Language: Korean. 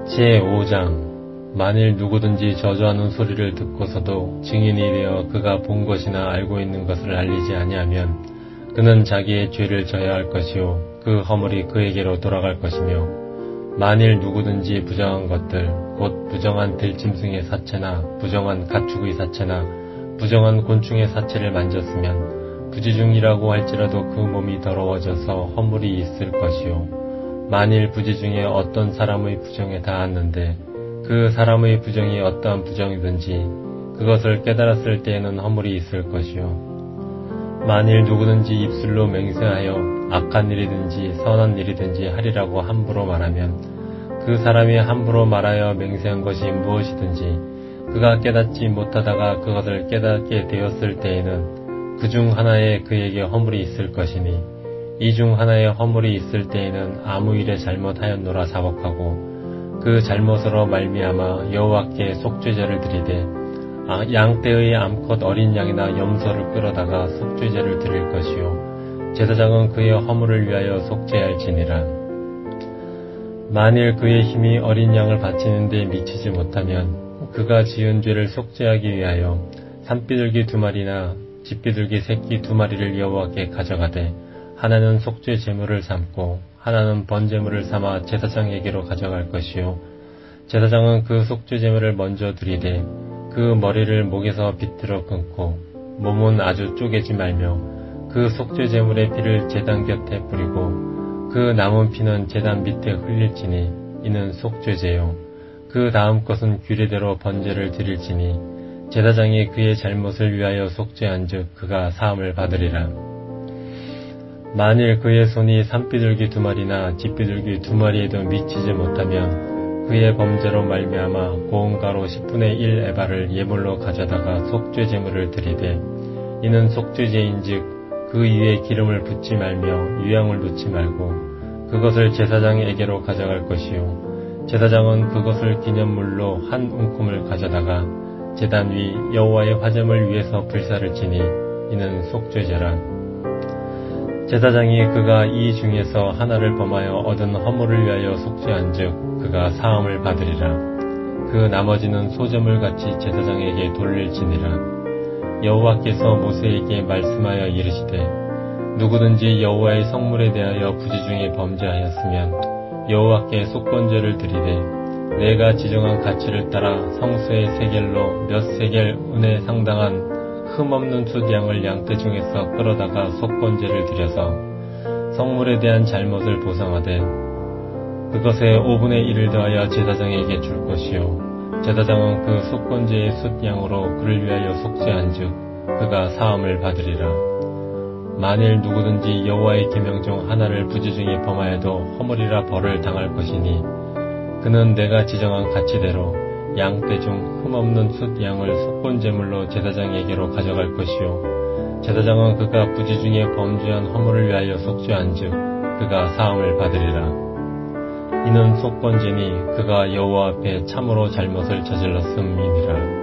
제5장 만일 누구든지 저주하는 소리를 듣고서도 증인이 되어 그가 본 것이나 알고 있는 것을 알리지 아니하면 그는 자기의 죄를 져야 할 것이요 그 허물이 그에게로 돌아갈 것이며 만일 누구든지 부정한 것들 곧 부정한 들짐승의 사체나 부정한 가축의 사체나 부정한 곤충의 사체를 만졌으면 부지중이라고 할지라도 그 몸이 더러워져서 허물이 있을 것이요 만일 부지 중에 어떤 사람의 부정에 닿았는데 그 사람의 부정이 어떠한 부정이든지 그것을 깨달았을 때에는 허물이 있을 것이요 만일 누구든지 입술로 맹세하여 악한 일이든지 선한 일이든지 하리라고 함부로 말하면 그 사람이 함부로 말하여 맹세한 것이 무엇이든지 그가 깨닫지 못하다가 그것을 깨닫게 되었을 때에는 그 중 하나에 그에게 허물이 있을 것이니 이 중 하나에 허물이 있을 때에는 아무 일에 잘못하였노라 자복하고 그 잘못으로 말미암아 여호와께 속죄제를 드리되 양떼의 암컷 어린 양이나 염소를 끌어다가 속죄제를 드릴 것이요 제사장은 그의 허물을 위하여 속죄할지니라. 만일 그의 힘이 어린 양을 바치는 데 미치지 못하면 그가 지은 죄를 속죄하기 위하여 산비둘기 2마리나 집비둘기 새끼 2마리를 여호와께 가져가되 하나는 속죄 제물을 삼고 하나는 번제물을 삼아 제사장에게로 가져갈 것이요 제사장은 그 속죄 제물을 먼저 드리되 그 머리를 목에서 비틀어 끊고 몸은 아주 쪼개지 말며 그 속죄 제물의 피를 제단 곁에 뿌리고 그 남은 피는 제단 밑에 흘릴지니 이는 속죄제요 그 다음 것은 규례대로 번제를 드릴지니 제사장이 그의 잘못을 위하여 속죄한즉 그가 사함을 받으리라. 만일 그의 손이 산비둘기 2마리나 집비둘기 2마리에도 미치지 못하면 그의 범죄로 말미암아 고운 가루 10분의 1 에바를 예물로 가져다가 속죄 제물을 드리되 이는 속죄제인즉 그 위에 기름을 붓지 말며 유향을 놓지 말고 그것을 제사장에게로 가져갈 것이요 제사장은 그것을 기념물로 한 움큼을 가져다가 제단 위 여호와의 화제물 위에서 불사를 지니 이는 속죄제라. 제사장이 그가 이 중에서 하나를 범하여 얻은 허물을 위하여 속죄한즉 그가 사함을 받으리라. 그 나머지는 소제물같이 제사장에게 돌릴지니라. 여호와께서 모세에게 말씀하여 이르시되 누구든지 여호와의 성물에 대하여 부지중에 범죄하였으면 여호와께 속건제를 드리되 내가 지정한 가치를 따라 성수의 세겔로 몇 세겔 은에 상당한 흠없는 숫 양을 양떼 중에서 끌어다가 속건제를 드려서 성물에 대한 잘못을 보상하되 그것의 5분의 1을 더하여 제사장에게 줄 것이요 제사장은 그 속건제의 숫 양으로 그를 위하여 속죄한즉 그가 사함을 받으리라. 만일 누구든지 여호와의 계명 중 하나를 부지중에 범하여도 허물이라 벌을 당할 것이니 그는 내가 지정한 가치대로 양떼 중 흠없는 숫 양을 속건제물로 제사장에게로 가져갈 것이요 제사장은 그가 부지중에 범죄한 허물을 위하여 속죄한즉 그가 사함을 받으리라. 이는 속건제니 그가 여호와 앞에 참으로 잘못을 저질렀음이니라.